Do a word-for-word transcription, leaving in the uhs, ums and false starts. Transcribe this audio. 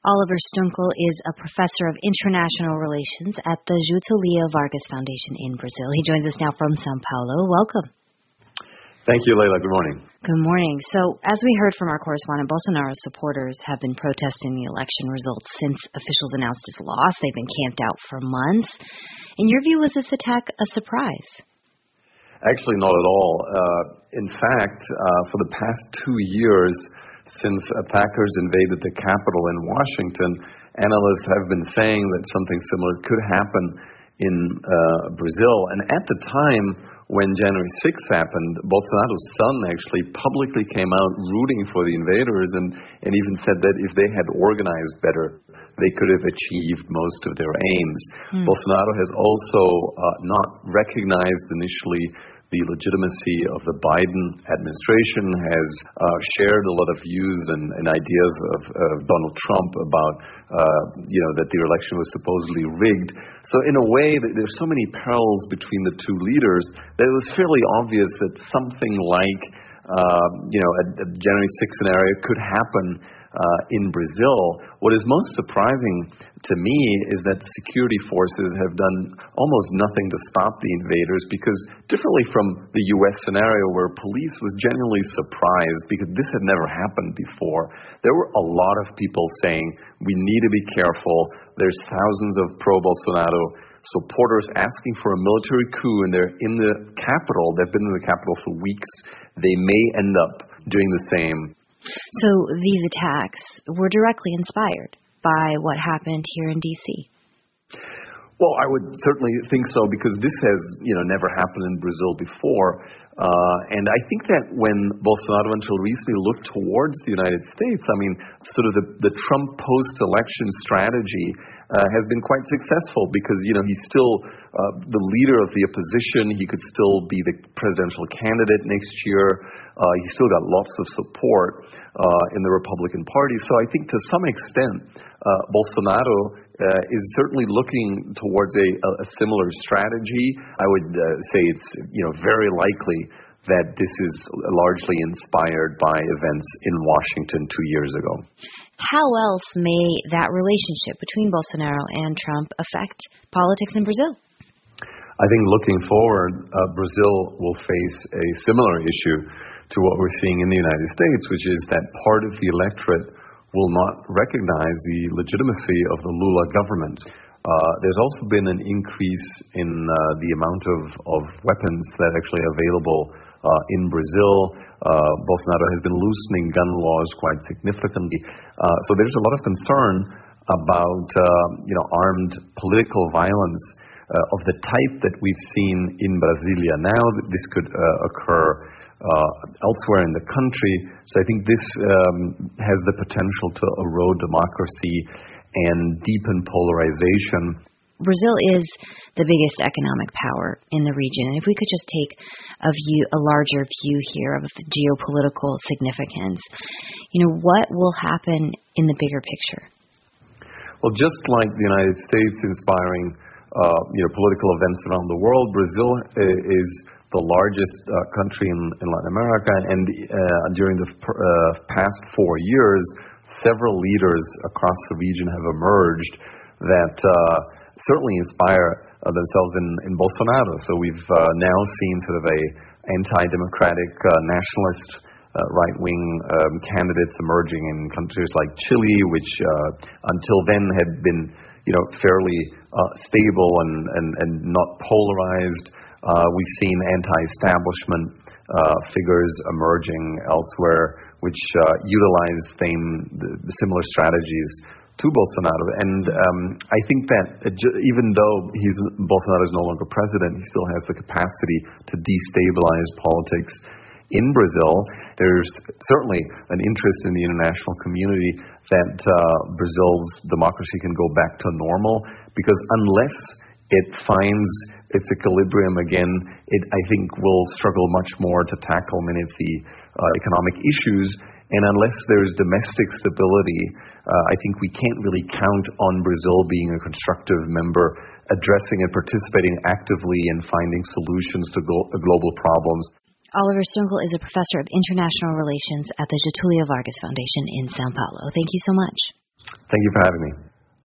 Oliver Stunkel is a professor of international relations at the Getulio Vargas Foundation in Brazil. He joins us now from São Paulo. Welcome. Thank you, Leila. Good morning. Good morning. So, as we heard from our correspondent, Bolsonaro's supporters have been protesting the election results since officials announced his loss. They've been camped out for months. In your view, was this attack a surprise? Actually, not at all. Uh, in fact, uh, for the past two years, since attackers invaded the Capitol in Washington, analysts have been saying that something similar could happen in uh, Brazil. And at the time when January sixth happened, Bolsonaro's son actually publicly came out rooting for the invaders and, and even said that if they had organized better, they could have achieved most of their aims. Hmm. Bolsonaro has also uh, not recognized initially the legitimacy of the Biden administration, has uh, shared a lot of views and, and ideas of uh, Donald Trump about, uh, you know, that the election was supposedly rigged. So in a way, there's so many parallels between the two leaders that it was fairly obvious that something like, uh, you know, a, a January sixth scenario could happen uh, in Brazil. What is most surprising to me is that security forces have done almost nothing to stop the invaders, because differently from the U S scenario where police was genuinely surprised because this had never happened before, there were a lot of people saying we need to be careful. There's thousands of pro-Bolsonaro supporters asking for a military coup, and they're in the Capitol. They've been in the Capitol for weeks. They may end up doing the same. So these attacks were directly inspired by what happened here in D C? Well, I would certainly think so, because this has, you know, never happened in Brazil before. Uh, and I think that when Bolsonaro until recently looked towards the United States, I mean, sort of the, the Trump post-election strategy uh, has been quite successful, because, you know, he's still uh, the leader of the opposition. He could still be the presidential candidate next year. Uh, he's still got lots of support uh, in the Republican Party. So I think to some extent, uh, Bolsonaro Uh, is certainly looking towards a, a similar strategy. I would uh, say it's, you know, very likely that this is largely inspired by events in Washington two years ago. How else may that relationship between Bolsonaro and Trump affect politics in Brazil? I think looking forward, uh, Brazil will face a similar issue to what we're seeing in the United States, which is that part of the electorate will not recognize the legitimacy of the Lula government. Uh, there's also been an increase in uh, the amount of, of weapons that are actually available uh, in Brazil. Uh, Bolsonaro has been loosening gun laws quite significantly. Uh, so there's a lot of concern about uh, you know, armed political violence uh, of the type that we've seen in Brasilia. Now this could uh, occur Uh, elsewhere in the country. So I think this um, has the potential to erode democracy and deepen polarization. Brazil is the biggest economic power in the region. And if we could just take a view, a larger view here of the geopolitical significance, you know, what will happen in the bigger picture? Well, just like the United States inspiring, uh, you know, political events around the world, Brazil is the largest uh, country in, in Latin America, and uh, during the uh, past four years, several leaders across the region have emerged that uh, certainly inspire uh, themselves in, in Bolsonaro. So we've uh, now seen sort of a anti-democratic, uh, nationalist, uh, right-wing um, candidates emerging in countries like Chile, which uh, until then had been, you know, fairly uh, stable and, and, and not polarized. Uh, we've seen anti-establishment uh, figures emerging elsewhere, which uh, utilize same the similar strategies to Bolsonaro. And um, I think that even though he's Bolsonaro is no longer president, he still has the capacity to destabilize politics in Brazil. There's certainly an interest in the international community that uh, Brazil's democracy can go back to normal, because unless it finds its equilibrium again, it, I think, will struggle much more to tackle many of the uh, economic issues. And unless there's domestic stability, uh, I think we can't really count on Brazil being a constructive member, addressing and participating actively in finding solutions to go- global problems. Oliver Stunkel is a professor of international relations at the Getulio Vargas Foundation in São Paulo. Thank you so much. Thank you for having me.